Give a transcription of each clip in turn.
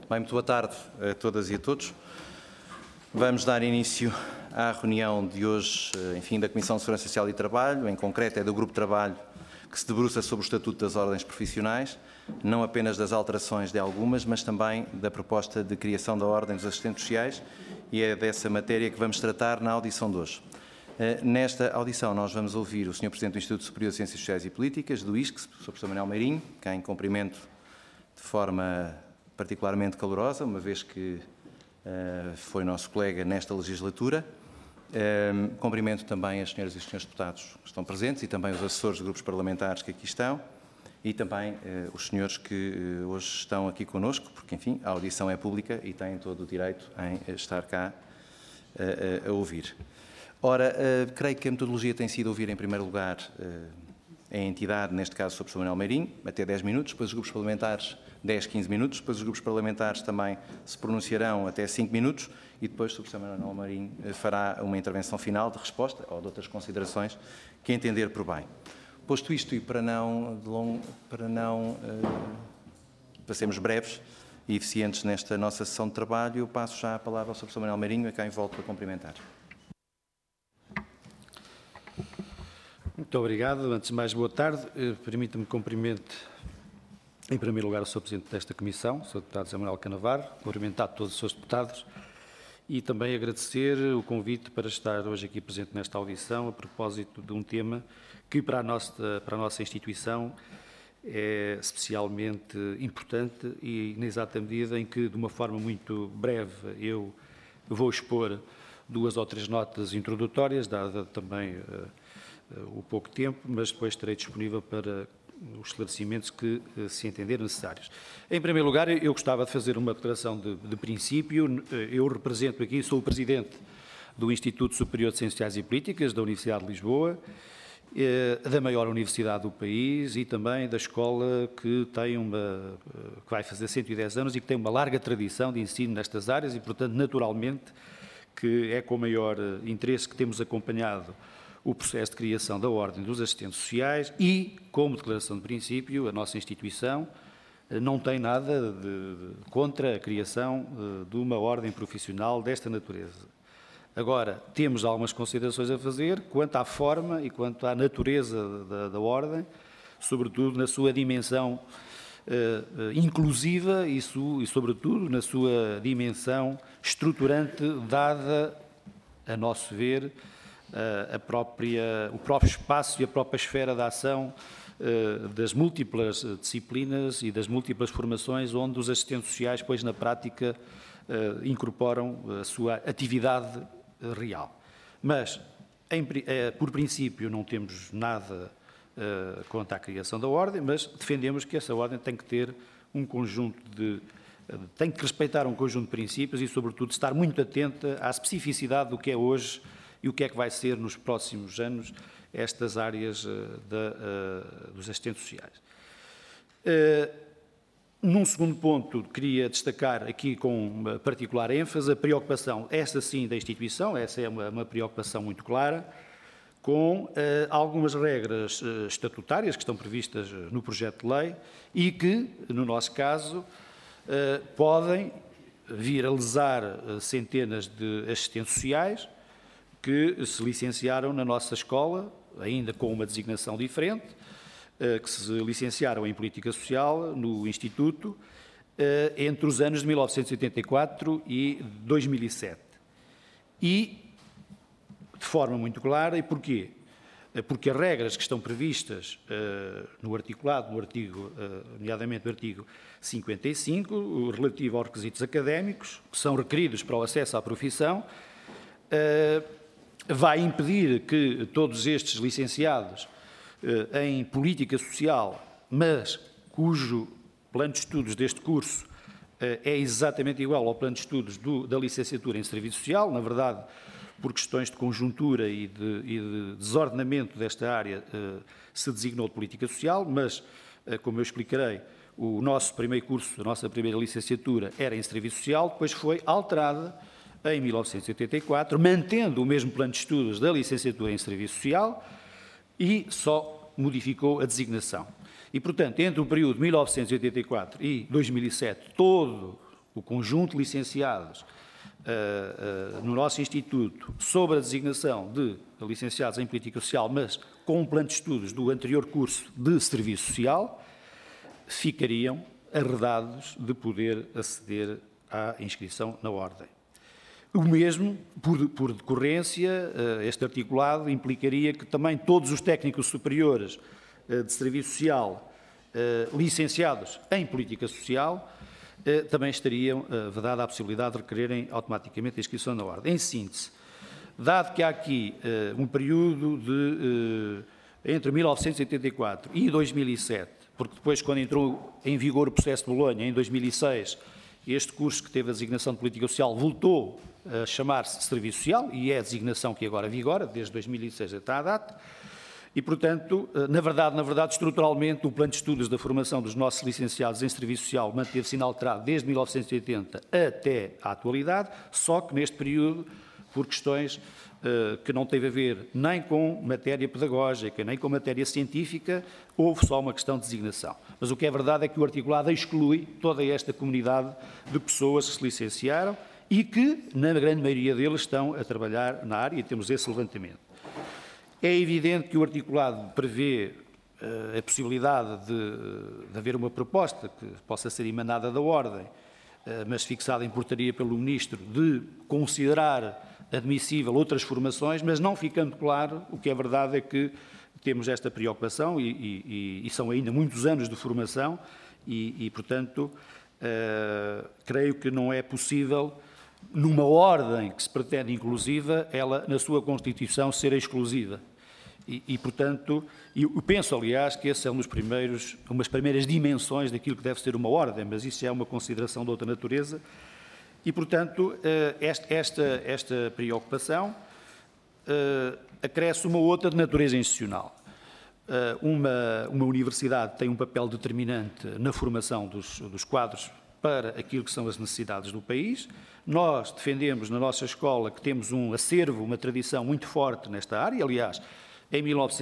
Bem, muito boa tarde a todas e a todos. Vamos dar início à reunião de hoje, enfim, da Comissão de Segurança Social e Trabalho, em concreto é do Grupo de Trabalho que se debruça sobre o Estatuto das Ordens Profissionais, não apenas das alterações de algumas, mas também da proposta de criação da Ordem dos Assistentes Sociais, e é dessa matéria que vamos tratar na audição de hoje. Nesta audição nós vamos ouvir o Sr. Presidente do Instituto Superior de Ciências Sociais e Políticas, do ISCS, o Sr. Professor Manuel Meirinho, quem cumprimento de forma particularmente calorosa, uma vez que foi nosso colega nesta legislatura. Cumprimento também as senhoras e os senhores deputados que estão presentes e também os assessores de grupos parlamentares que aqui estão e também os senhores que hoje estão aqui connosco, porque, enfim, a audição é pública e têm todo o direito em estar cá a ouvir. Ora, creio que a metodologia tem sido ouvir, em primeiro lugar, a entidade, neste caso, o Sr. Professor Manuel Meirinho, até 10 minutos, depois os grupos parlamentares 10, 15 minutos, depois os grupos parlamentares também se pronunciarão até 5 minutos e depois o Sr. Professor Manuel Meirinho fará uma intervenção final de resposta ou de outras considerações que entender por bem. Posto isto e para sermos breves e eficientes nesta nossa sessão de trabalho, eu passo já a palavra ao Sr. Professor Manuel Meirinho, a quem volto a cumprimentar. Muito obrigado. Antes de mais, boa tarde. Permita-me cumprimente, em primeiro lugar, o Sr. Presidente desta Comissão, o Sr. Deputado José Manuel Canavar, cumprimentar todos os Srs. Deputados e também agradecer o convite para estar hoje aqui presente nesta audição a propósito de um tema que para a nossa instituição é especialmente importante e na exata medida em que, de uma forma muito breve, eu vou expor 2 ou 3 notas introdutórias, dada também o pouco tempo, mas depois estarei disponível para os esclarecimentos que se entender necessários. Em primeiro lugar, eu gostava de fazer uma declaração de princípio. Eu represento aqui, sou o Presidente do Instituto Superior de Ciências Sociais e Políticas da Universidade de Lisboa, da maior universidade do país e também da escola que vai fazer 110 anos e que tem uma larga tradição de ensino nestas áreas e, portanto, naturalmente, que é com o maior interesse que temos acompanhado o processo de criação da Ordem dos Assistentes Sociais e, como declaração de princípio, a nossa instituição não tem nada contra a criação de uma ordem profissional desta natureza. Agora, temos algumas considerações a fazer quanto à forma e quanto à natureza da ordem, sobretudo na sua dimensão inclusiva e, sobretudo, na sua dimensão estruturante, dada, a nosso ver, o próprio espaço e a própria esfera de ação das múltiplas disciplinas e das múltiplas formações onde os assistentes sociais, pois, na prática, incorporam a sua atividade real. Mas, por princípio, não temos nada contra a criação da Ordem, mas defendemos que essa Ordem tem que ter tem que respeitar um conjunto de princípios e, sobretudo, estar muito atenta à especificidade do que é hoje e o que é que vai ser nos próximos anos estas áreas dos assistentes sociais. Num segundo ponto, queria destacar aqui com uma particular ênfase a preocupação, essa sim, da instituição, essa é uma preocupação muito clara, com algumas regras estatutárias que estão previstas no projeto de lei e que, no nosso caso, podem vir a lesar centenas de assistentes sociais que se licenciaram na nossa escola, ainda com uma designação diferente, que se licenciaram em Política Social no Instituto entre os anos de 1984 e 2007. E, de forma muito clara, e porquê? Porque as regras que estão previstas no articulado, nomeadamente no artigo 55, o relativo aos requisitos académicos, que são requeridos para o acesso à profissão, vai impedir que todos estes licenciados em Política Social, mas cujo plano de estudos deste curso é exatamente igual ao plano de estudos da licenciatura em Serviço Social, na verdade, por questões de conjuntura e de desordenamento desta área, se designou de Política Social, mas, como eu explicarei, o nosso primeiro curso, a nossa primeira licenciatura era em Serviço Social, depois foi alterada em 1984, mantendo o mesmo plano de estudos da licenciatura em Serviço Social e só modificou a designação. E, portanto, entre o período de 1984 e 2007, todo o conjunto de licenciados no nosso Instituto sobre a designação de licenciados em Política Social, mas com um plano de estudos do anterior curso de Serviço Social, ficariam arredados de poder aceder à inscrição na Ordem. O mesmo, por decorrência, este articulado implicaria que também todos os técnicos superiores de Serviço Social licenciados em Política Social também estariam vedada a possibilidade de requererem automaticamente a inscrição na Ordem. Em síntese, dado que há aqui um período de entre 1984 e 2007, porque depois, quando entrou em vigor o processo de Bolonha, em 2006, este curso que teve a designação de Política Social voltou a chamar-se Serviço Social, e é a designação que agora vigora, desde 2006 até à data, e, portanto, na verdade, estruturalmente, o plano de estudos da formação dos nossos licenciados em Serviço Social manteve-se inalterado desde 1980 até à atualidade, só que neste período, por questões que não teve a ver nem com matéria pedagógica, nem com matéria científica, houve só uma questão de designação. Mas o que é verdade é que o articulado exclui toda esta comunidade de pessoas que se licenciaram e que, na grande maioria deles, estão a trabalhar na área, e temos esse levantamento. É evidente que o articulado prevê a possibilidade de haver uma proposta que possa ser emanada da Ordem, mas fixada em portaria pelo Ministro, de considerar admissível outras formações, mas não ficando claro, o que é verdade é que temos esta preocupação e são ainda muitos anos de formação e portanto, creio que não é possível, numa ordem que se pretende inclusiva, ela, na sua Constituição, ser exclusiva. Portanto, eu penso, aliás, que esse é umas primeiras dimensões daquilo que deve ser uma ordem, mas isso é uma consideração de outra natureza. E, portanto, esta preocupação acresce uma outra de natureza institucional. Uma universidade tem um papel determinante na formação dos quadros para aquilo que são as necessidades do país. Nós defendemos na nossa escola que temos um acervo, uma tradição muito forte nesta área. Aliás, em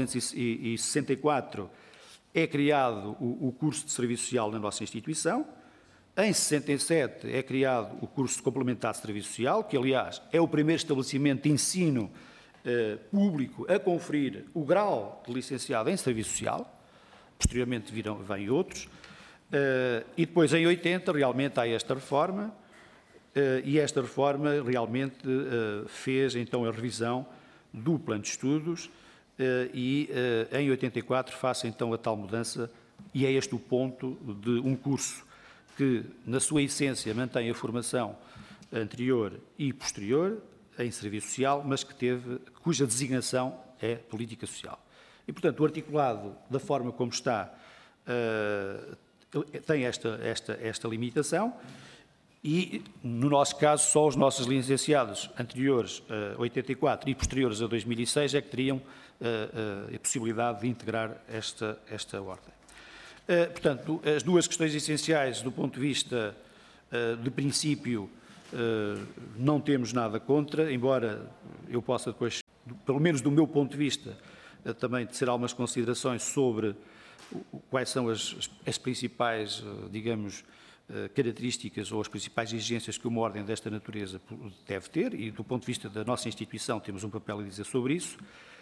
1964 é criado o curso de Serviço Social na nossa instituição. Em 67 é criado o curso complementar de Serviço Social, que, aliás, é o primeiro estabelecimento de ensino público a conferir o grau de licenciado em Serviço Social. Posteriormente vêm outros. E depois, em 80, realmente há esta reforma, e esta reforma realmente fez, então, a revisão do plano de estudos e, em 84, faça, então, a tal mudança, e é este o ponto de um curso que, na sua essência, mantém a formação anterior e posterior em Serviço Social, mas cuja designação é Política Social. E, portanto, o articulado, da forma como está, tem esta limitação e, no nosso caso, só os nossos licenciados anteriores a 84 e posteriores a 2006 é que teriam a possibilidade de integrar esta ordem. Portanto, as duas questões essenciais do ponto de vista de princípio não temos nada contra, embora eu possa depois, pelo menos do meu ponto de vista, também tecer algumas considerações sobre quais são as principais, digamos, características ou as principais exigências que uma ordem desta natureza deve ter, e do ponto de vista da nossa instituição temos um papel a dizer sobre isso.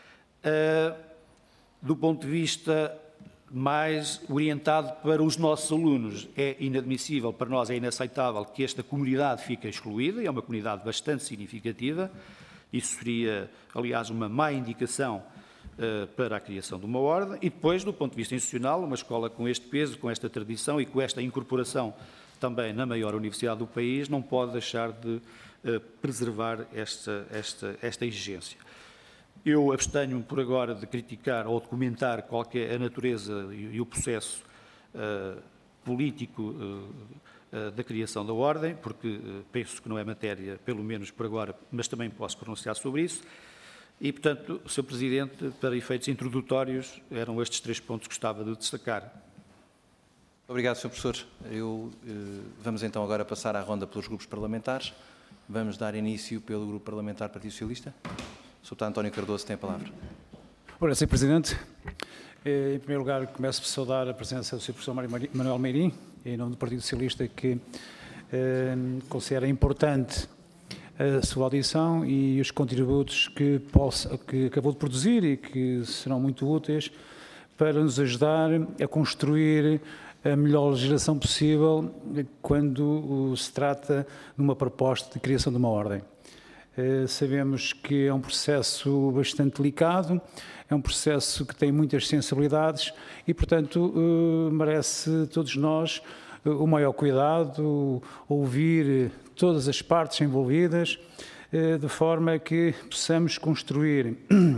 Do ponto de vista mais orientado para os nossos alunos, é inadmissível, para nós é inaceitável que esta comunidade fique excluída, é uma comunidade bastante significativa, isso seria, aliás, uma má indicação para a criação de uma ordem, e depois, do ponto de vista institucional, uma escola com este peso, com esta tradição e com esta incorporação também na maior universidade do país, não pode deixar de preservar esta exigência. Eu abstenho-me por agora de criticar ou de comentar qual que é a natureza e o processo político da criação da ordem, porque penso que não é matéria, pelo menos por agora, mas também posso pronunciar sobre isso. E, portanto, Sr. Presidente, para efeitos introdutórios, eram estes 3 pontos que gostava de destacar. Obrigado, Sr. Professor. Vamos então agora passar à ronda pelos grupos parlamentares. Vamos dar início pelo Grupo Parlamentar Partido Socialista. O Sr. Deputado António Cardoso tem a palavra. Ora, Sr. Presidente, em primeiro lugar começo por saudar a presença do Sr. Professor Manuel Meirim, em nome do Partido Socialista, que considera importante a sua audição e os contributos que acabou de produzir e que serão muito úteis para nos ajudar a construir a melhor legislação possível quando se trata de uma proposta de criação de uma ordem. Sabemos que é um processo bastante delicado, é um processo que tem muitas sensibilidades e, portanto, merece todos nós o maior cuidado, ouvir todas as partes envolvidas, de forma que possamos construir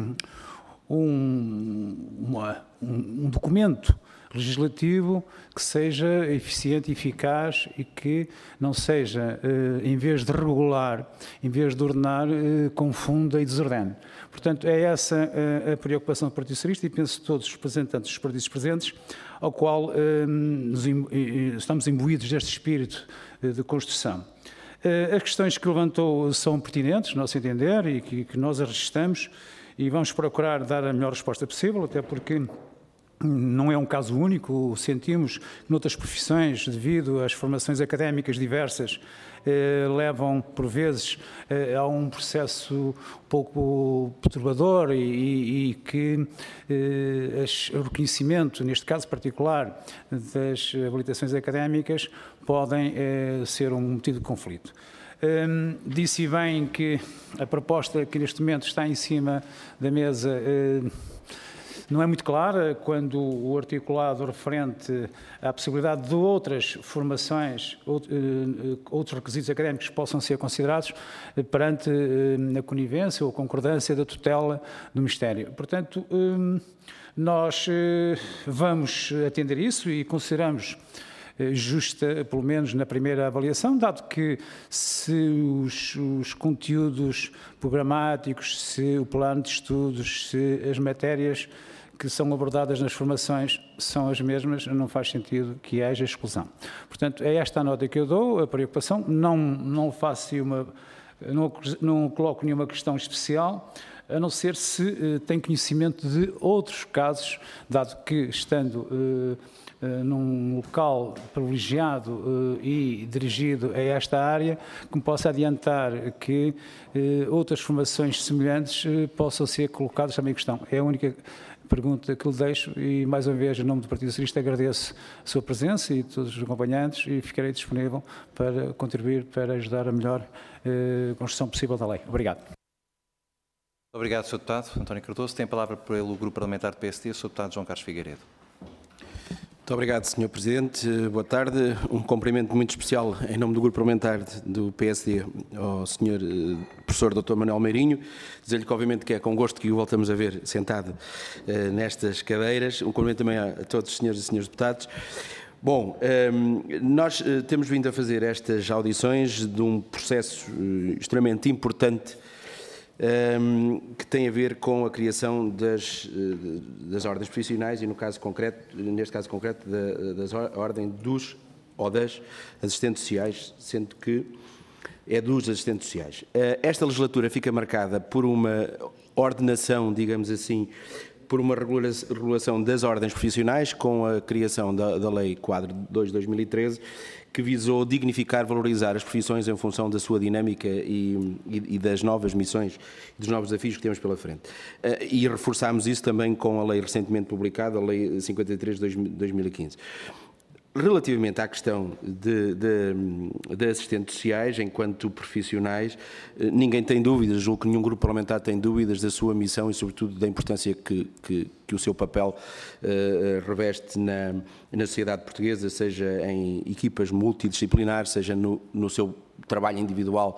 um documento legislativo que seja eficiente e eficaz e que não seja, em vez de regular, em vez de ordenar, confunda e desordene. Portanto, é essa a preocupação do Partido Socialista e penso todos os representantes dos partidos presentes, ao qual estamos imbuídos deste espírito de construção. As questões que levantou são pertinentes, no nosso entender, e que nós as registramos e vamos procurar dar a melhor resposta possível, até porque não é um caso único, sentimos que noutras profissões, devido às formações académicas diversas, levam, por vezes, a um processo um pouco perturbador e que o reconhecimento, neste caso particular, das habilitações académicas, podem ser um motivo de conflito. Disse bem que a proposta que neste momento está em cima da mesa não é muito clara quando o articulado referente à possibilidade de outras formações, outros requisitos académicos possam ser considerados perante a conivência ou a concordância da tutela do Ministério. Portanto, nós vamos atender isso e consideramos justa, pelo menos na primeira avaliação, dado que se os conteúdos programáticos, se o plano de estudos, se as matérias que são abordadas nas formações são as mesmas, não faz sentido que haja exclusão. Portanto, é esta a nota que eu dou, a preocupação, não coloco nenhuma questão especial, a não ser se tem conhecimento de outros casos, dado que estando num local privilegiado e dirigido a esta área, que me possa adiantar que outras formações semelhantes possam ser colocadas também em questão. É a única pergunta que lhe deixo e, mais uma vez, em nome do Partido Socialista, agradeço a sua presença e todos os acompanhantes e ficarei disponível para contribuir para ajudar a melhor construção possível da lei. Obrigado. Obrigado, Sr. Deputado António Cardoso. Tem a palavra pelo Grupo Parlamentar do PSD, o Sr. Deputado João Carlos Figueiredo. Muito obrigado, Sr. Presidente. Boa tarde. Um cumprimento muito especial em nome do Grupo Parlamentar do PSD ao Sr. Professor Dr. Manuel Meirinho. Dizer-lhe que, obviamente, que é com gosto que o voltamos a ver sentado nestas cadeiras. Um cumprimento também a todos os senhores e senhores deputados. Bom, nós temos vindo a fazer estas audições de um processo extremamente importante que tem a ver com a criação das ordens profissionais e, neste caso concreto, da ordem dos ou das assistentes sociais, sendo que é dos assistentes sociais. Esta legislatura fica marcada por uma ordenação, digamos assim, por uma regulação das ordens profissionais, com a criação da Lei Quadro 2 de 2013, que visou dignificar, valorizar as profissões em função da sua dinâmica e das novas missões e dos novos desafios que temos pela frente. E reforçámos isso também com a lei recentemente publicada, a Lei 53 de 2015. Relativamente à questão de assistentes sociais, enquanto profissionais, ninguém tem dúvidas, julgo que nenhum grupo parlamentar tem dúvidas da sua missão e, sobretudo, da importância que o seu papel reveste na sociedade portuguesa, seja em equipas multidisciplinares, seja no seu trabalho individual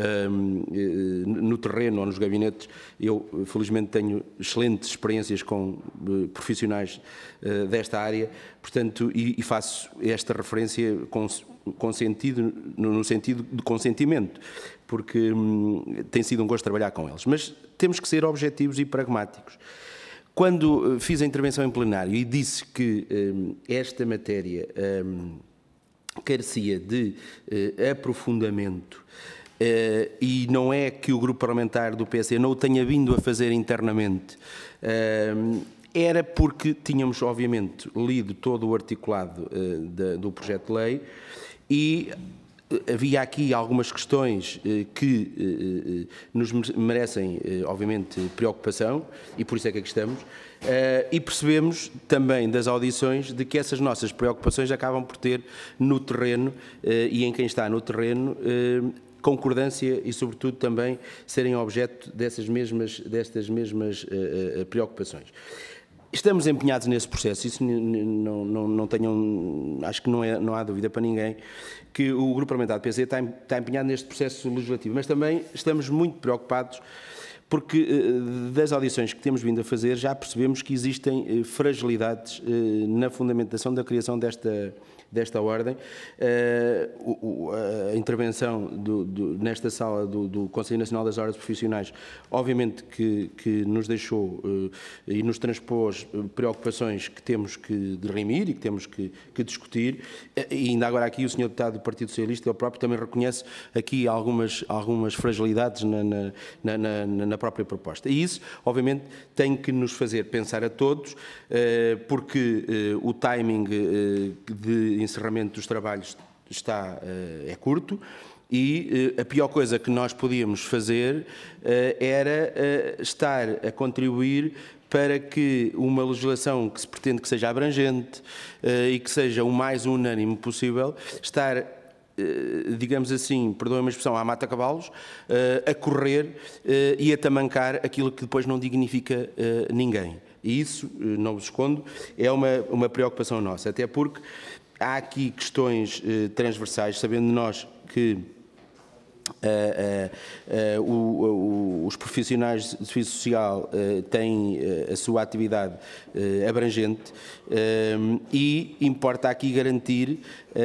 no terreno ou nos gabinetes. Eu, felizmente, tenho excelentes experiências com profissionais desta área, portanto, e faço esta referência no sentido de consentimento, porque tem sido um gosto trabalhar com eles. Mas temos que ser objetivos e pragmáticos. Quando fiz a intervenção em plenário e disse que esta matéria carecia de aprofundamento, e não é que o grupo parlamentar do PSD não o tenha vindo a fazer internamente, era porque tínhamos, obviamente, lido todo o articulado do projeto de lei e havia aqui algumas questões que nos merecem, obviamente, preocupação, e por isso é que aqui estamos, e percebemos também das audições de que essas nossas preocupações acabam por ter no terreno, e em quem está no terreno, concordância e, sobretudo, também serem objeto destas mesmas preocupações. Estamos empenhados nesse processo, isso não tenham, acho que não há dúvida para ninguém que o Grupo Parlamentar do PSD está empenhado neste processo legislativo, mas também estamos muito preocupados porque das audições que temos vindo a fazer já percebemos que existem fragilidades na fundamentação da criação desta ordem. A intervenção nesta sala do Conselho Nacional das Ordens Profissionais, obviamente que nos deixou e nos transpôs preocupações que temos que dirimir e que temos que discutir, e ainda agora aqui o Sr. Deputado do Partido Socialista, ele próprio também reconhece aqui algumas fragilidades na própria proposta. E isso, obviamente, tem que nos fazer pensar a todos, porque o timing de encerramento dos trabalhos é curto, e a pior coisa que nós podíamos fazer era estar a contribuir para que uma legislação que se pretende que seja abrangente e que seja o mais unânime possível, estar, digamos assim, perdoem-me a expressão, à mata-cavalos, a correr e a tamancar aquilo que depois não dignifica ninguém. E isso, não vos escondo, é uma preocupação nossa, até porque há aqui questões transversais, sabendo nós que os profissionais de serviço social têm a sua atividade abrangente, e importa aqui garantir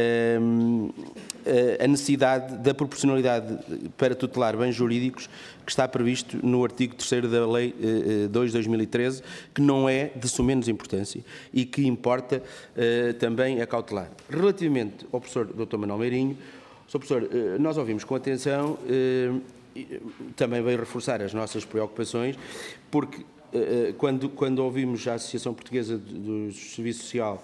a necessidade da proporcionalidade para tutelar bens jurídicos que está previsto no artigo 3º da Lei 2 de 2013, que não é de sumenos importância e que importa também acautelar. Relativamente ao professor Dr. Manuel Meirinho, Sr. Professor, nós ouvimos com atenção, também veio reforçar as nossas preocupações, porque quando ouvimos a Associação Portuguesa do Serviço Social,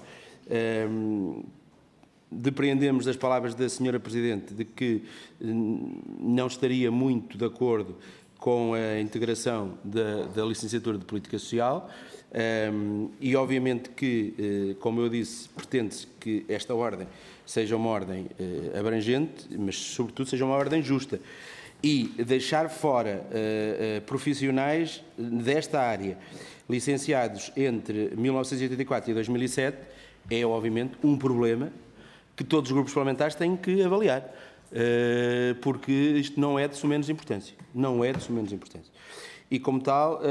depreendemos das palavras da Sra. Presidente de que não estaria muito de acordo com a integração da licenciatura de Política Social, e obviamente que, como eu disse, pretende-se que esta ordem seja uma ordem abrangente, mas sobretudo seja uma ordem justa, e deixar fora profissionais desta área, licenciados entre 1984 e 2007, é obviamente um problema que todos os grupos parlamentares têm que avaliar, porque isto não é de sumenos importância. Não é de sumenos importância. E como tal,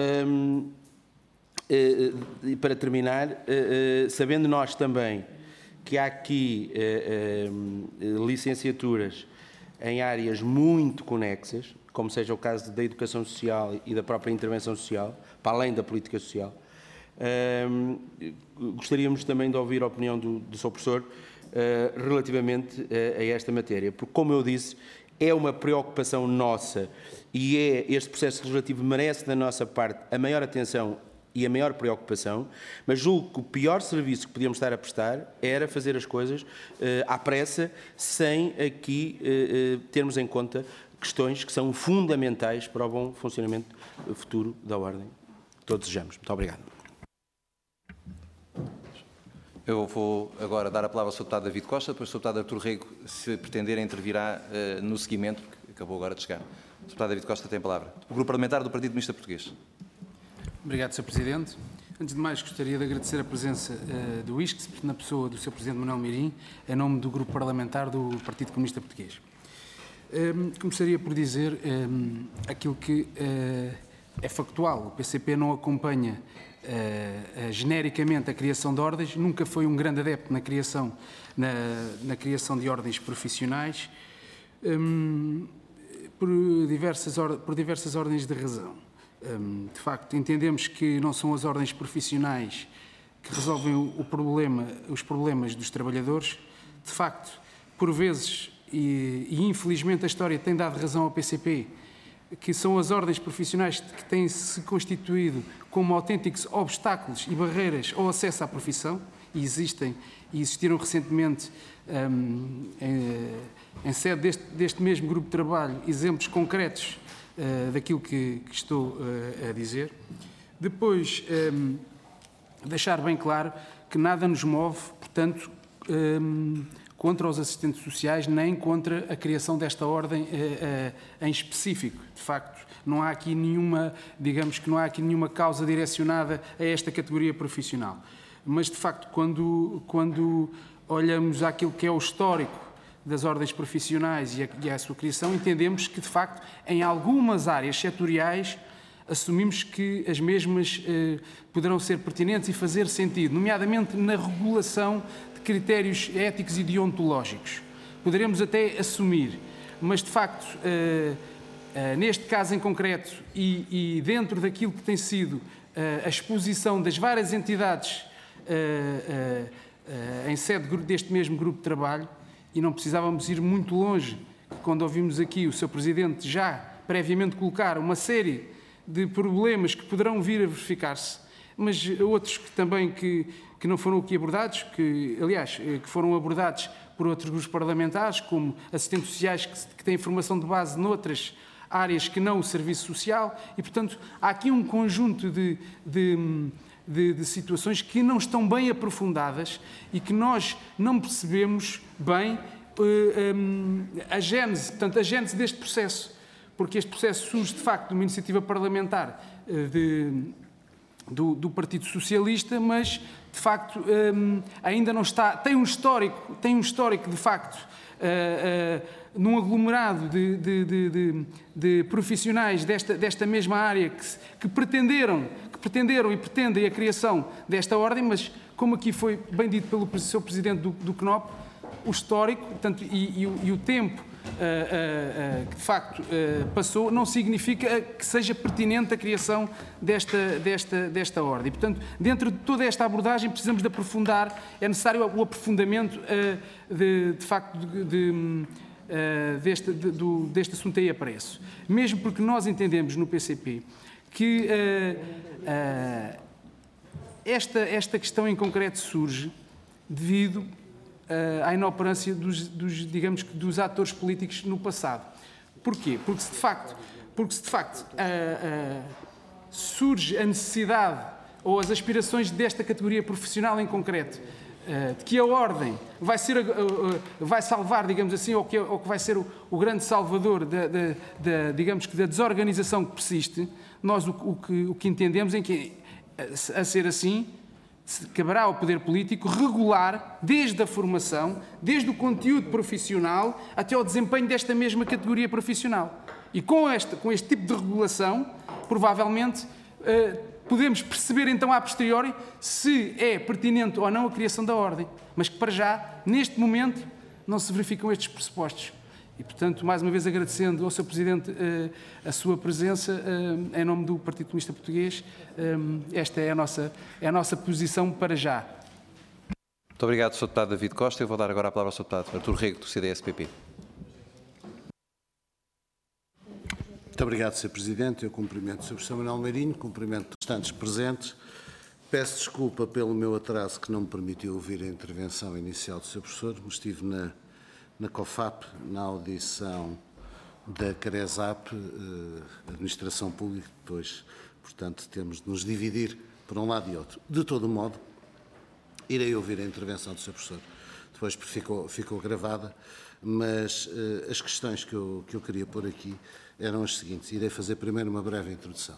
para terminar, sabendo nós também que há aqui licenciaturas em áreas muito conexas, como seja o caso da educação social e da própria intervenção social, para além da política social, gostaríamos também de ouvir a opinião do Sr. Professor relativamente a esta matéria, porque, como eu disse, é uma preocupação nossa e este processo legislativo merece da nossa parte a maior atenção e a maior preocupação, mas julgo que o pior serviço que podíamos estar a prestar era fazer as coisas à pressa, sem aqui termos em conta questões que são fundamentais para o bom funcionamento futuro da Ordem que todos desejamos. Muito obrigado. Eu vou agora dar a palavra ao Sr. Deputado David Costa, depois o Sr. Deputado Artur Rego, se pretender, intervirá no seguimento, porque acabou agora de chegar. O Sr. Deputado David Costa tem a palavra. O Grupo Parlamentar do Partido Comunista Português. Obrigado, Sr. Presidente. Antes de mais, gostaria de agradecer a presença do ISCTE, na pessoa do Sr. Presidente Manuel Meirinho, em nome do Grupo Parlamentar do Partido Comunista Português. Começaria por dizer aquilo que é factual. O PCP não acompanha genericamente a criação de ordens, nunca foi um grande adepto na criação de ordens profissionais, por diversas ordens de razão. De facto, entendemos que não são as ordens profissionais que resolvem os problemas dos trabalhadores. De facto, por vezes, e infelizmente a história tem dado razão ao PCP, que são as ordens profissionais que têm se constituído como autênticos obstáculos e barreiras ao acesso à profissão, e existiram recentemente, em sede deste mesmo grupo de trabalho, exemplos concretos daquilo que estou a dizer. Depois, deixar bem claro que nada nos move, portanto, contra os assistentes sociais, nem contra a criação desta ordem em específico. De facto, não há aqui nenhuma, digamos que não há aqui nenhuma causa direcionada a esta categoria profissional. Mas, de facto, quando olhamos àquilo que é o histórico das ordens profissionais e à sua criação, entendemos que, de facto, em algumas áreas setoriais, assumimos que as mesmas poderão ser pertinentes e fazer sentido, nomeadamente na regulação de critérios éticos e deontológicos. Poderemos até assumir, mas, de facto, neste caso em concreto e dentro daquilo que tem sido a exposição das várias entidades em sede deste mesmo grupo de trabalho, e não precisávamos ir muito longe, quando ouvimos aqui o Sr. Presidente já previamente colocar uma série de problemas que poderão vir a verificar-se, mas outros que também que não foram aqui abordados, que foram abordados por outros grupos parlamentares, como assistentes sociais que têm formação de base noutras áreas que não o serviço social, e, portanto, há aqui um conjunto de situações que não estão bem aprofundadas e que nós não percebemos bem a gênese deste processo, porque este processo surge, de facto, de uma iniciativa parlamentar do Partido Socialista, mas, de facto, ainda não está... Tem um histórico, de facto, num aglomerado de profissionais desta mesma área que pretenderam e pretendem a criação desta ordem, mas, como aqui foi bem dito pelo Sr. Presidente do CNOP, o histórico, portanto, e o tempo que de facto passou, não significa que seja pertinente a criação desta ordem. E, portanto, dentro de toda esta abordagem precisamos de aprofundar, é necessário o aprofundamento de facto deste assunto aí a preço. Mesmo porque nós entendemos no PCP que esta questão em concreto surge devido à inoperância dos atores políticos no passado. Porquê? Porque se de facto surge a necessidade ou as aspirações desta categoria profissional em concreto, de que a ordem vai salvar, digamos assim, ou que vai ser o grande salvador da desorganização que persiste, nós o que entendemos é que, a ser assim, caberá ao poder político regular desde a formação, desde o conteúdo profissional até ao desempenho desta mesma categoria profissional. E com este tipo de regulação, provavelmente, podemos perceber então a posteriori se é pertinente ou não a criação da ordem, mas que para já, neste momento, não se verificam estes pressupostos. E, portanto, mais uma vez agradecendo ao Sr. Presidente a sua presença, em nome do Partido Comunista Português, esta é a nossa posição para já. Muito obrigado, Sr. Deputado David Costa. Eu vou dar agora a palavra ao Sr. Deputado Artur Rego, do CDS-PP. Muito obrigado, Sr. Presidente. Eu cumprimento o Sr. Professor Manuel Meirinho, cumprimento os restantes presentes. Peço desculpa pelo meu atraso que não me permitiu ouvir a intervenção inicial do Sr. Professor, mas estive na COFAP, na audição da CARESAP, Administração Pública, depois, portanto, temos de nos dividir por um lado e outro. De todo modo, irei ouvir a intervenção do Sr. Professor, depois ficou gravada, mas as questões que eu queria pôr aqui eram as seguintes. Irei fazer primeiro uma breve introdução.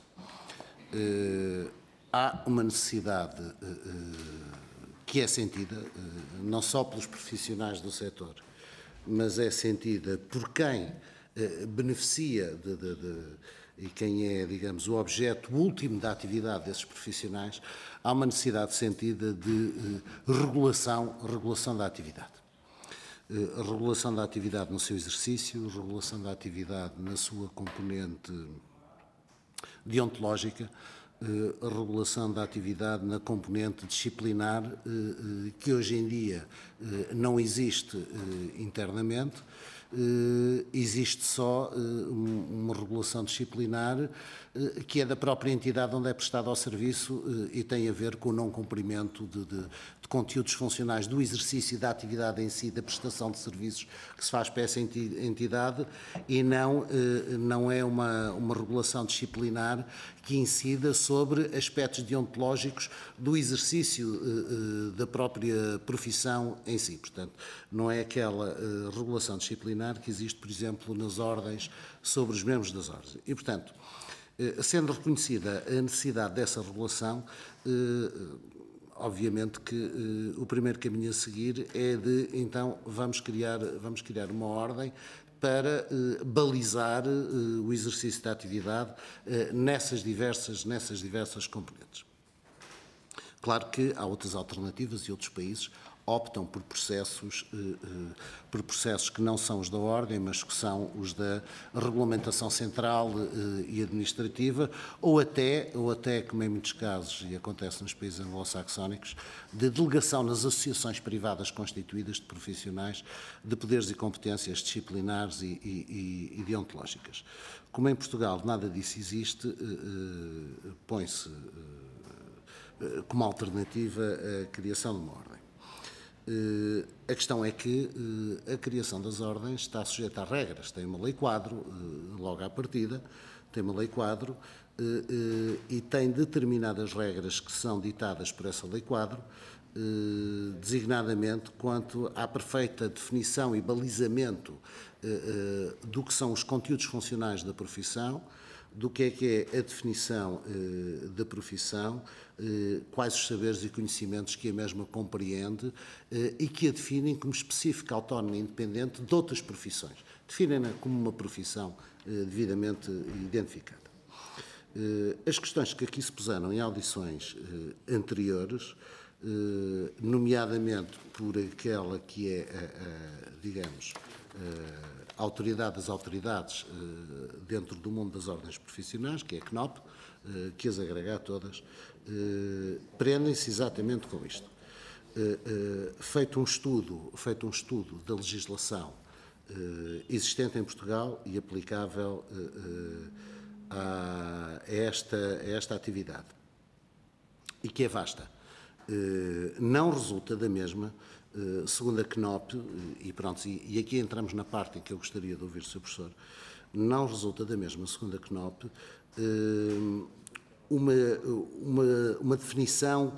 Há uma necessidade que é sentida, não só pelos profissionais do setor, mas é sentida por quem beneficia e quem é, digamos, o objeto último da atividade desses profissionais. Há uma necessidade sentida de regulação da atividade. Regulação da atividade no seu exercício, regulação da atividade na sua componente deontológica, a regulação da atividade na componente disciplinar, que hoje em dia não existe internamente, existe só uma regulação disciplinar que é da própria entidade onde é prestado ao serviço e tem a ver com o não cumprimento de conteúdos funcionais do exercício da atividade em si, da prestação de serviços que se faz para essa entidade e não é uma regulação disciplinar que incida sobre aspectos deontológicos do exercício da própria profissão em si. Portanto, não é aquela regulação disciplinar que existe, por exemplo, nas ordens sobre os membros das ordens. E, portanto, sendo reconhecida a necessidade dessa regulação, obviamente que o primeiro caminho a seguir é de, então, vamos criar uma ordem para balizar o exercício da atividade nessas diversas componentes. Claro que há outras alternativas e outros países optam por processos que não são os da ordem, mas que são os da regulamentação central e administrativa, ou até, como em muitos casos, e acontece nos países anglo-saxónicos, de delegação nas associações privadas constituídas de profissionais de poderes e competências disciplinares e deontológicas. Como em Portugal nada disso existe, põe-se como alternativa a criação de uma ordem. A questão é que a criação das ordens está sujeita a regras. Tem uma lei-quadro, logo à partida, tem uma lei-quadro e tem determinadas regras que são ditadas por essa lei-quadro, designadamente quanto à perfeita definição e balizamento do que são os conteúdos funcionais da profissão, do que é a definição da profissão, quais os saberes e conhecimentos que a mesma compreende e que a definem como específica, autónoma e independente de outras profissões. Definem-na como uma profissão devidamente identificada. As questões que aqui se puseram em audições anteriores, nomeadamente por aquela que é, digamos, a autoridade das autoridades dentro do mundo das ordens profissionais, que é a CNOP, que as agrega a todas, prendem-se exatamente com isto. Feito um estudo da legislação existente em Portugal e aplicável a esta atividade, e que é vasta, não resulta da mesma, segundo a CNOP, e aqui entramos na parte em que eu gostaria de ouvir o Sr. Professor, não resulta da mesma, segundo a CNOP, uma definição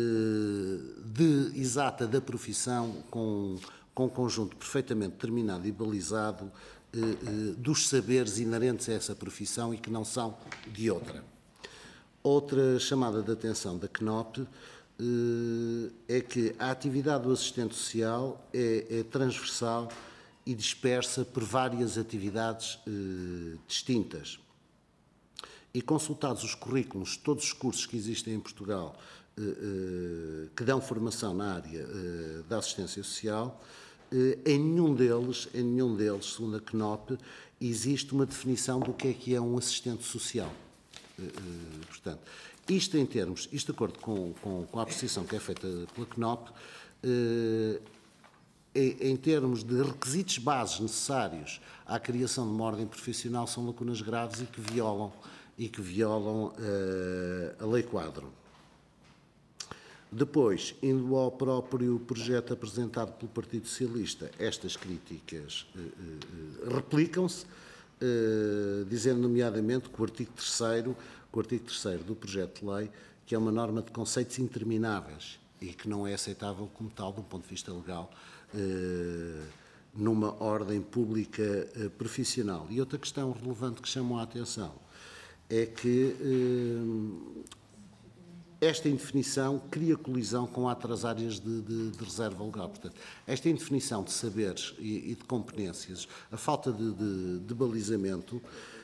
exata da profissão com um conjunto perfeitamente determinado e balizado dos saberes inerentes a essa profissão e que não são de outra. Outra chamada de atenção da CNOP é que a atividade do assistente social é transversal e dispersa por várias atividades distintas. E consultados os currículos de todos os cursos que existem em Portugal que dão formação na área da assistência social, em nenhum deles, segundo a CNOP, existe uma definição do que é um assistente social. Portanto, isto de acordo com a apreciação que é feita pela CNOP, em termos de requisitos bases necessários à criação de uma ordem profissional, são lacunas graves e que violam a lei-quadro. Depois, indo ao próprio projeto apresentado pelo Partido Socialista, estas críticas replicam-se, dizendo nomeadamente que o artigo 3º do projeto de lei, que é uma norma de conceitos intermináveis e que não é aceitável como tal, do ponto de vista legal, numa ordem pública profissional. E outra questão relevante que chamou a atenção é que esta indefinição cria colisão com outras áreas de reserva legal. Portanto, esta indefinição de saberes e de competências, a falta de balizamento,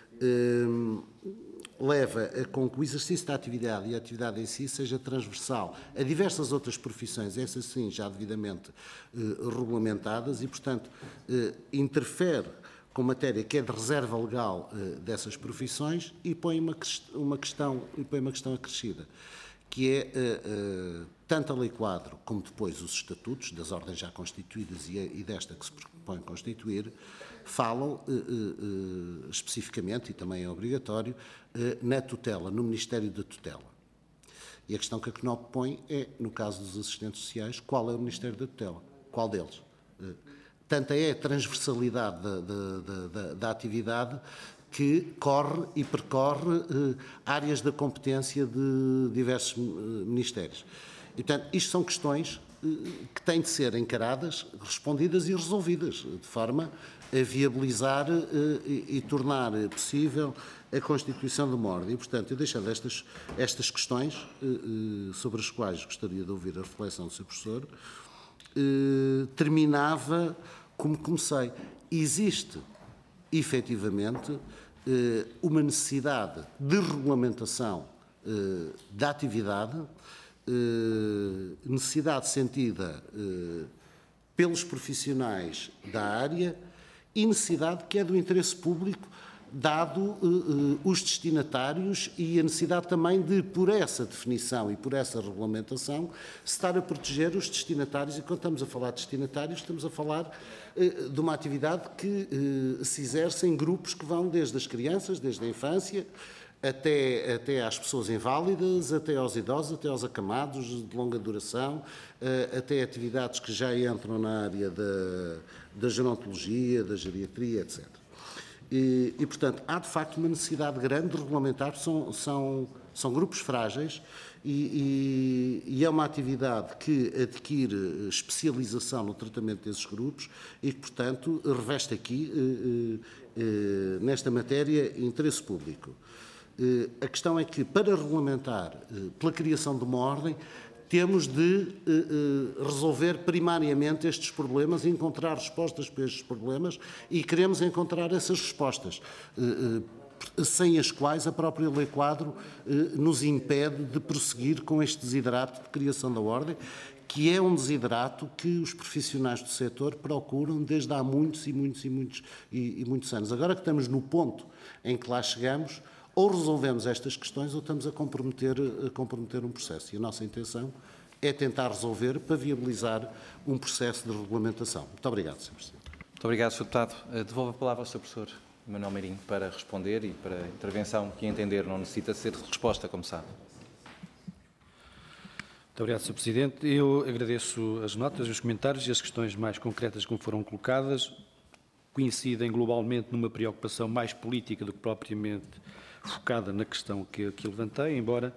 leva a com que o exercício da atividade e a atividade em si seja transversal a diversas outras profissões, essas sim já devidamente regulamentadas e, portanto, interfere com matéria que é de reserva legal dessas profissões e põe uma questão acrescida, que é tanto a lei-quadro como depois os estatutos das ordens já constituídas e desta que se propõe constituir, falam especificamente, e também é obrigatório, na tutela, no Ministério da Tutela. E a questão que a CNOP põe é, no caso dos assistentes sociais, qual é o Ministério da Tutela? Qual deles? Tanta é a transversalidade da atividade que corre e percorre áreas da competência de diversos ministérios. E, portanto, isto são questões que têm de ser encaradas, respondidas e resolvidas, de forma a viabilizar e tornar possível a constituição de uma ordem. E, portanto, eu deixando estas questões, sobre as quais gostaria de ouvir a reflexão do Sr. Professor, terminava como comecei. Existe, efetivamente, uma necessidade de regulamentação da atividade, necessidade sentida pelos profissionais da área e necessidade que é do interesse público, dado os destinatários e a necessidade também de, por essa definição e por essa regulamentação, se estar a proteger os destinatários. E quando estamos a falar de destinatários, estamos a falar de uma atividade que se exerce em grupos que vão desde as crianças, desde a infância, até às pessoas inválidas, até aos idosos, até aos acamados de longa duração, até atividades que já entram na área da gerontologia, da geriatria, etc. E, portanto, há de facto uma necessidade grande de regulamentar, são grupos frágeis e é uma atividade que adquire especialização no tratamento desses grupos e que, portanto, reveste aqui, nesta matéria, interesse público. A questão é que, para regulamentar pela criação de uma ordem, temos de resolver primariamente estes problemas e encontrar respostas para estes problemas e queremos encontrar essas respostas, sem as quais a própria Lei Quadro nos impede de prosseguir com este desiderato de criação da ordem, que é um desiderato que os profissionais do setor procuram desde há muitos anos. Agora que estamos no ponto em que lá chegamos, ou resolvemos estas questões ou estamos a comprometer um processo. E a nossa intenção é tentar resolver para viabilizar um processo de regulamentação. Muito obrigado, Sr. Presidente. Muito obrigado, Sr. Deputado. Devolvo a palavra ao Sr. Professor Manuel Meirinho para responder e para a intervenção que, a entender, não necessita ser de resposta, como sabe. Muito obrigado, Sr. Presidente. Eu agradeço as notas, os comentários e as questões mais concretas que foram colocadas. Coincidem globalmente numa preocupação mais política do que propriamente focada na questão que levantei, embora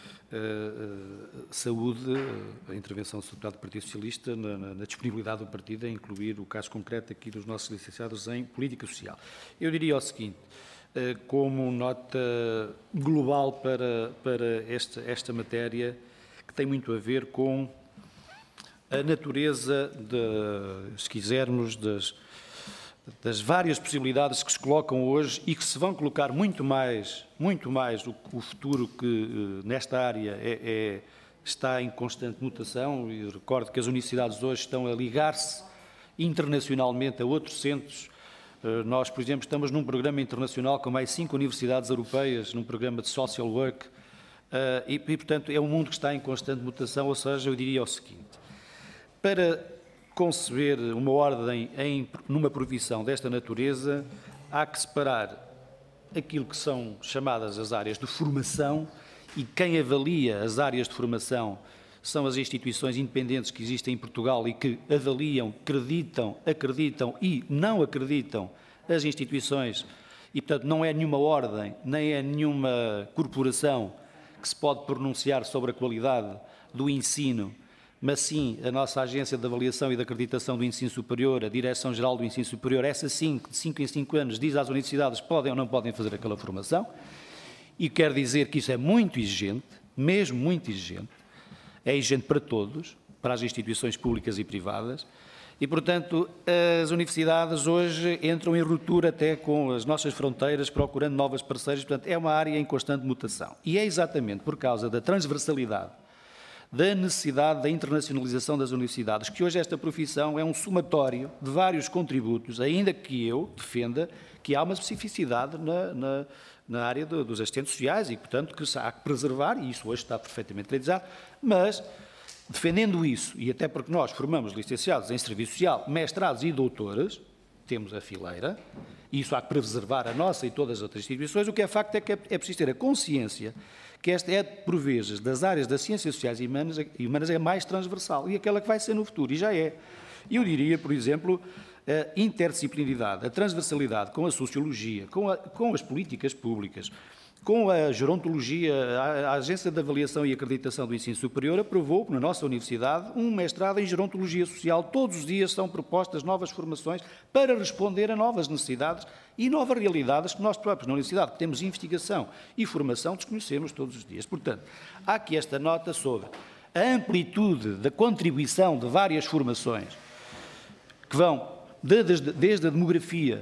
saúde a intervenção do Sr. Deputado do Partido Socialista na disponibilidade do partido a incluir o caso concreto aqui dos nossos licenciados em Política Social. Eu diria o seguinte, como nota global para esta matéria, que tem muito a ver com a natureza, se quisermos, das várias possibilidades que se colocam hoje e que se vão colocar muito mais o futuro que nesta área está em constante mutação. E recordo que as universidades hoje estão a ligar-se internacionalmente a outros centros. Nós, por exemplo, estamos num programa internacional com mais 5 universidades europeias, num programa de social work, e portanto, é um mundo que está em constante mutação, ou seja, eu diria o seguinte, para conceber uma ordem numa profissão desta natureza, há que separar aquilo que são chamadas as áreas de formação, e quem avalia as áreas de formação são as instituições independentes que existem em Portugal e que avaliam, acreditam e não acreditam as instituições, e portanto não é nenhuma ordem, nem é nenhuma corporação que se pode pronunciar sobre a qualidade do ensino, mas sim a nossa Agência de Avaliação e de Acreditação do Ensino Superior, a Direção-Geral do Ensino Superior, essa sim, de 5 em 5 anos, diz às universidades podem ou não podem fazer aquela formação, e quer dizer que isso é muito exigente, mesmo muito exigente, é exigente para todos, para as instituições públicas e privadas, e, portanto, as universidades hoje entram em ruptura até com as nossas fronteiras, procurando novos parceiros, portanto, é uma área em constante mutação. E é exatamente por causa da transversalidade, da necessidade da internacionalização das universidades, que hoje esta profissão é um somatório de vários contributos, ainda que eu defenda que há uma especificidade na área dos assistentes sociais e, portanto, que há que preservar, e isso hoje está perfeitamente realizado, mas, defendendo isso, e até porque nós formamos licenciados em Serviço Social, mestrados e doutores, temos a fileira, e isso há que preservar a nossa e todas as outras instituições. O que é facto é que é preciso ter a consciência que esta é, por vezes, das áreas das ciências sociais e humanas é mais transversal, e aquela que vai ser no futuro, e já é. Eu diria, por exemplo, a interdisciplinaridade, a transversalidade com a sociologia, com as políticas públicas, com a gerontologia. A Agência de Avaliação e Acreditação do Ensino Superior aprovou, na nossa universidade, um mestrado em gerontologia social. Todos os dias são propostas novas formações para responder a novas necessidades e novas realidades que nós próprios, na universidade, que temos investigação e formação, desconhecemos todos os dias. Portanto, há aqui esta nota sobre a amplitude da contribuição de várias formações que vão desde a demografia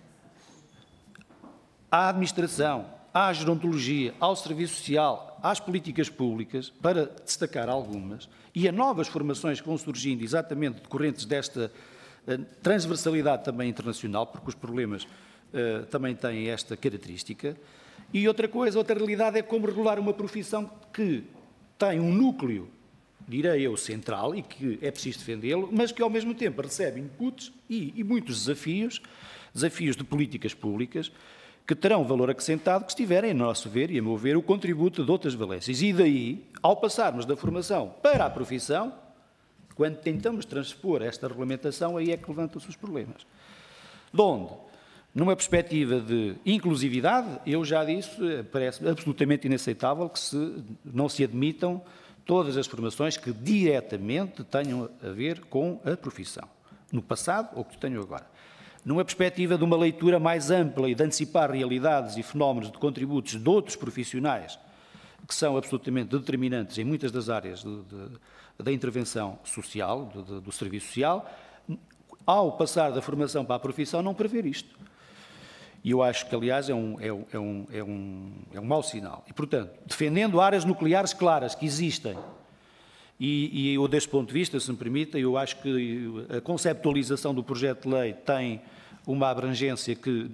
à administração, à gerontologia, ao serviço social, às políticas públicas, para destacar algumas, e a novas formações que vão surgindo exatamente decorrentes desta transversalidade também internacional, porque os problemas também têm esta característica. E outra realidade é como regular uma profissão que tem um núcleo, direi eu, central, e que é preciso defendê-lo, mas que ao mesmo tempo recebe inputs e muitos desafios de políticas públicas, que terão valor acrescentado que estiverem, a nosso ver e a meu ver, o contributo de outras valências. E daí, ao passarmos da formação para a profissão, quando tentamos transpor esta regulamentação, aí é que levantam-se os problemas. De onde, numa perspectiva de inclusividade, eu já disse, parece absolutamente inaceitável que não se admitam todas as formações que diretamente tenham a ver com a profissão, no passado ou que tenham agora. Numa perspectiva de uma leitura mais ampla e de antecipar realidades e fenómenos de contributos de outros profissionais que são absolutamente determinantes em muitas das áreas da intervenção social, do serviço social, ao passar da formação para a profissão, não prever isto. E eu acho que, aliás, é um mau sinal. E, portanto, defendendo áreas nucleares claras que existem, e eu, deste ponto de vista, se me permita, eu acho que a conceptualização do projeto de lei tem uma abrangência que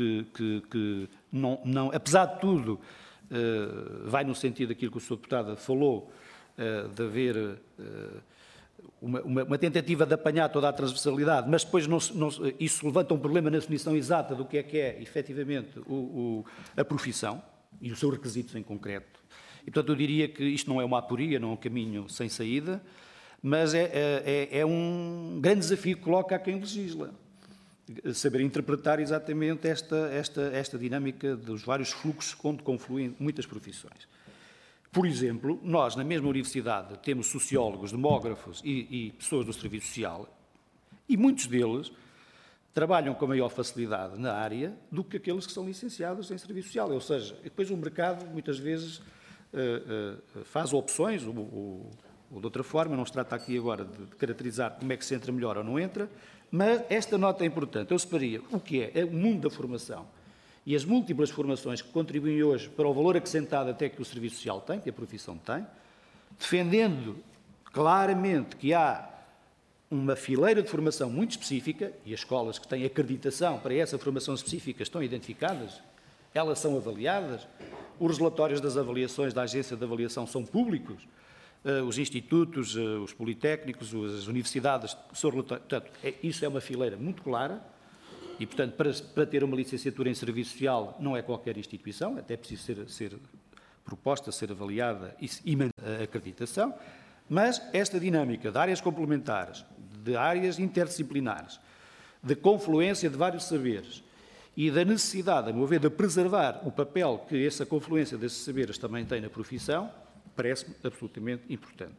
não, apesar de tudo, vai no sentido daquilo que o Sr. Deputado falou, de haver uma tentativa de apanhar toda a transversalidade, mas depois isso levanta um problema na definição exata do que é efetivamente a profissão e os seus requisitos em concreto. E, portanto, eu diria que isto não é uma aporia, não é um caminho sem saída, mas é um grande desafio que coloca a quem legisla. Saber interpretar exatamente esta dinâmica dos vários fluxos onde confluem muitas profissões. Por exemplo, nós, na mesma universidade, temos sociólogos, demógrafos e pessoas do serviço social, e muitos deles trabalham com maior facilidade na área do que aqueles que são licenciados em serviço social. Ou seja, depois o mercado, muitas vezes, faz opções, ou de outra forma, não se trata aqui agora de caracterizar como é que se entra melhor ou não entra, mas esta nota é importante. Eu separaria o que é o mundo da formação e as múltiplas formações que contribuem hoje para o valor acrescentado até que o serviço social tem, que a profissão tem, defendendo claramente que há uma fileira de formação muito específica, e as escolas que têm acreditação para essa formação específica estão identificadas, elas são avaliadas, os relatórios das avaliações da Agência de Avaliação são públicos, os institutos, os politécnicos, as universidades, portanto, isso é uma fileira muito clara e, portanto, para ter uma licenciatura em serviço social não é qualquer instituição, até é preciso ser proposta, ser avaliada e manter a acreditação, mas esta dinâmica de áreas complementares, de áreas interdisciplinares, de confluência de vários saberes e da necessidade, a meu ver, de preservar o papel que essa confluência desses saberes também tem na profissão, parece-me absolutamente importante.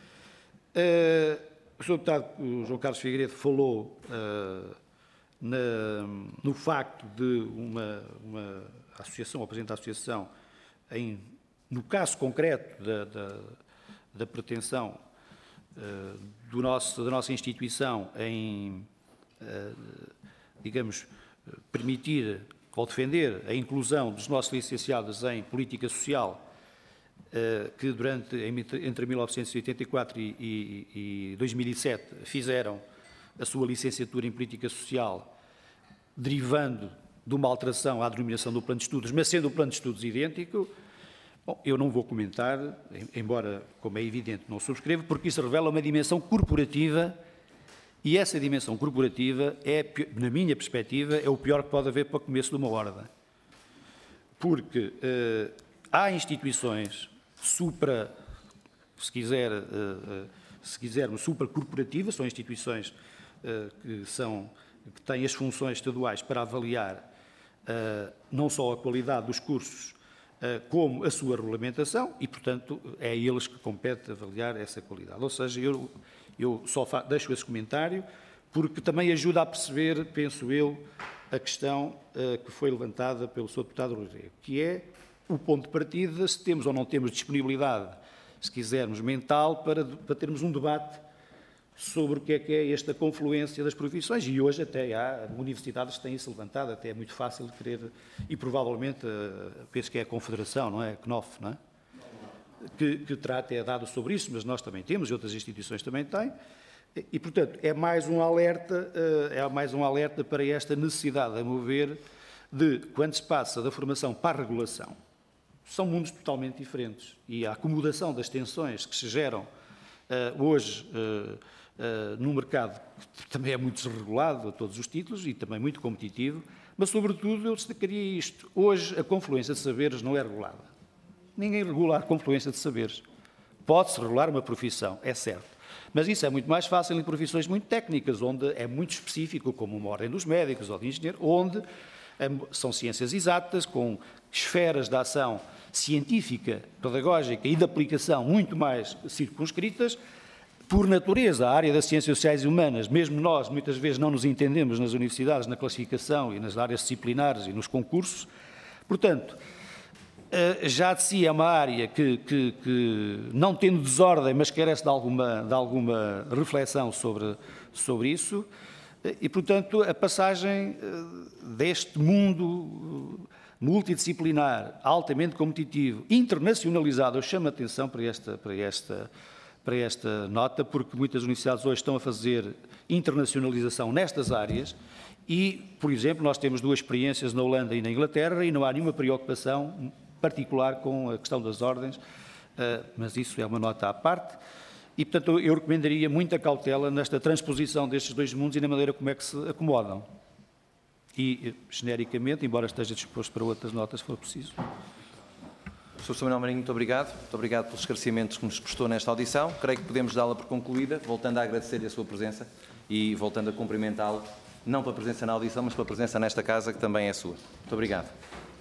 O Sr. Deputado João Carlos Figueiredo falou no facto de uma associação, apresentar a associação, no caso concreto da pretensão da nossa instituição em, digamos, permitir ou defender a inclusão dos nossos licenciados em política social, que entre 1984 e 2007 fizeram a sua licenciatura em política social, derivando de uma alteração à denominação do plano de estudos, mas sendo o plano de estudos idêntico. Bom, eu não vou comentar, embora, como é evidente, não subscrevo, porque isso revela uma dimensão corporativa E essa dimensão corporativa, na minha perspectiva, é o pior que pode haver para o começo de uma ordem. Porque há instituições se quisermos, supracorporativas, são instituições que têm as funções estaduais para avaliar não só a qualidade dos cursos, como a sua regulamentação, e, portanto, é a eles que compete avaliar essa qualidade. Ou seja, eu só deixo esse comentário, porque também ajuda a perceber, penso eu, a questão que foi levantada pelo Sr. Deputado Rui Rego, que é o ponto de partida, se temos ou não temos disponibilidade, se quisermos, mental, para termos um debate sobre o que é esta confluência das profissões. E hoje até há universidades que têm isso levantado, até é muito fácil de querer, e provavelmente, penso que é a Confederação, não é? A CNOF, não é? Que trata, é dado sobre isso, mas nós também temos, e outras instituições também têm. E, portanto, é mais um alerta para esta necessidade, a meu ver, de, quando se passa da formação para a regulação, são mundos totalmente diferentes. E a acomodação das tensões que se geram hoje num mercado que também é muito desregulado a todos os títulos e também muito competitivo, mas, sobretudo, eu destacaria isto. Hoje, a confluência de saberes não é regulada. Ninguém regula a confluência de saberes. Pode-se regular uma profissão, é certo. Mas isso é muito mais fácil em profissões muito técnicas, onde é muito específico, como uma ordem dos médicos ou de engenheiro, onde são ciências exatas, com esferas de ação científica, pedagógica e de aplicação muito mais circunscritas. Por natureza, a área das ciências sociais e humanas, mesmo nós, muitas vezes não nos entendemos nas universidades, na classificação e nas áreas disciplinares e nos concursos. Portanto, já de si é uma área que não tendo desordem, mas carece de alguma reflexão sobre isso, e, portanto, a passagem deste mundo multidisciplinar, altamente competitivo, internacionalizado, eu chamo a atenção para esta nota, porque muitas universidades hoje estão a fazer internacionalização nestas áreas e, por exemplo, nós temos 2 experiências na Holanda e na Inglaterra e não há nenhuma preocupação particular com a questão das ordens, mas isso é uma nota à parte. E, portanto, eu recomendaria muita cautela nesta transposição destes 2 mundos e na maneira como é que se acomodam. E, genericamente, embora esteja disposto para outras notas, se for preciso. Sr. Samuel Marinho, muito obrigado. Muito obrigado pelos esclarecimentos que nos prestou nesta audição. Creio que podemos dá-la por concluída, voltando a agradecer-lhe a sua presença e voltando a cumprimentá-lo, não pela presença na audição, mas pela presença nesta casa, que também é sua. Muito obrigado.